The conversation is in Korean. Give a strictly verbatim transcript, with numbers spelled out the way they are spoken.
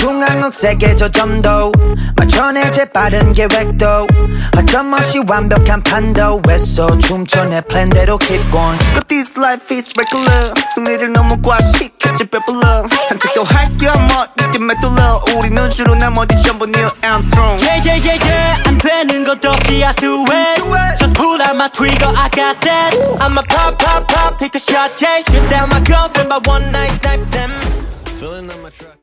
중앙국 세계 조점도 맞춰내 재빠른 계획도 허점없이 완벽한 판도 왜소 춤춰 내 플랜대로 keep going. But this life is regular. 승리를 너무 과식했지 배불러. 산책도 할 겸 멋있게 메둘러. 우리는 주로 나머지 전부 Neil Armstrong. Yeah yeah yeah yeah 안 되는 것 없이 I do it. Just pull out my trigger I got that. I'ma pop pop pop take the shot yeah. Shoot down my girlfriend by one night snipe them. Filling up my truck.